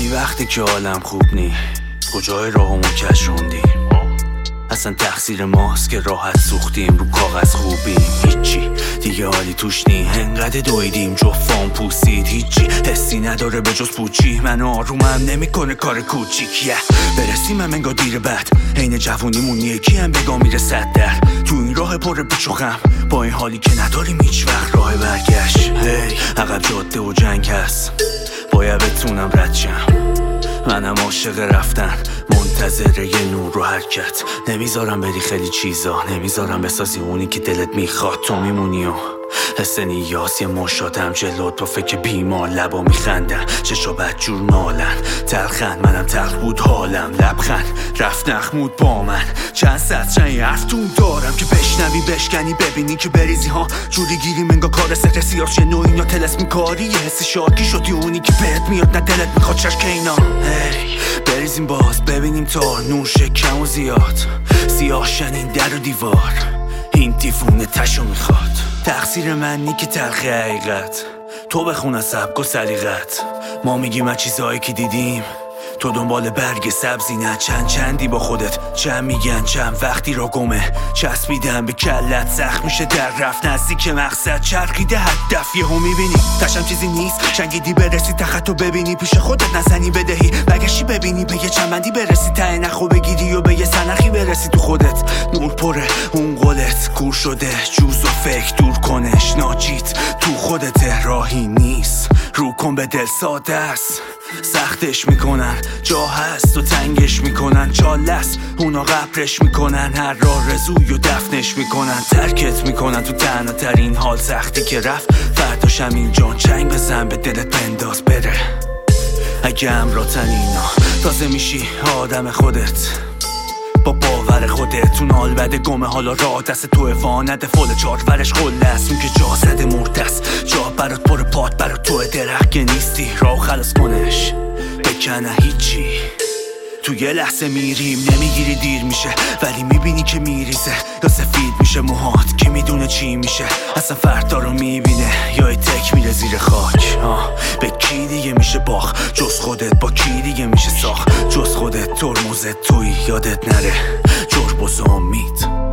ولی وقتی که حالم خوب نی کجای راهمون کشوندیم. اصلا تقصیر ماست که راحت سوختیم، رو کاغذ خوبیم هیچی دیگه حالی توش نی. انقدر دویدیم جفام پوسید هیچی حسی نداره به جز پوچی. منو آرومم نمیکنه کار کوچیک برسیم هم انگار دیر بعد عین جوونیمون یکی هم بگا میره 100 در تو این راه پر پیچ و خم با این حالی که نداریم هیچ وقت راه برگشت. هی عقب جاده و جنگ هست باید بتونم رد شم. منم عاشق رفتن منتظر یه نور و حرکت. نمیذارم بری خیلی چیزا، نمیذارم بسازی اونی که دلت میخواد. تو میمونی و حس نیاز یه مشادم جلوت با فکر بیمار لبا میخندن چشا بدجور نالن تلخن منم تلخ بود حالم لبخند رفت نخمود با من چند سطر این حرف تو دارم که بشنوی بشکنی ببینی که بریزی ها جوری گیریم انگار کار سحر سیاس شه نوعی یا تلسمی کاری یه حس شاکی شدی اونی که بهت میاد نه دلت میخواد چشک اینا. بریزیم باز ببینیم تا نور شکم و زیاد سیاه شنین در و دیوار این دیوونه تشو میخواد. تقصیر منی که تلخی حقیقت تو بخون از سبک و سلیقت. ما میگیم از چیزهایی که دیدیم تو دنبال برگ سبزی نه چندی با خودت چند میگن چند وقتی را گمه چسبیدن به کلت سخت میشه در رفت نزدیک مقصد چرخیده هدف یهو میبینی تشم چیزی نیست شنگیدی برسی تختو ببینی پیش خودت نزنی بدهی بگشی ببینی به یه چمندی برسی ته نخو بگیری و به یه سنخی برسی تو خودت نور پره اون قولت کور شده جوز و فکر دور کنش ناجیت تو خودت راهی نیست رو کن به دل ساده است سختش میکنن جا هست و تنگش میکنن چالست اونا قبرش میکنن هر آرزوی و دفنش میکنن ترکت میکنن تو تنها ترین حال سختی که رفت فرداشم این جان چنگ بزن به دلت بنداز بره اگه امراتن اینا تازه میشی آدم خودت با باور خودت اون حال بده گمه حالا راه دست تو وانده فول چارورش خله است اون که جا زده مردست جا برات پر پات برات تو درخت که نیستی راه خلاص کنش بکنه هیچی تو یه لحظه میریم نمیگیری دیر میشه ولی میبینی که میریزه یا سفید میشه موهات که میدونه چی میشه اصلا فردا رو میبینه یا تک میره زیر خاک به کی دیگه میشه باخ جز خودت با کی دیگه میشه ساخت جز خودت ترمزت توی یادت نره جربوز امید.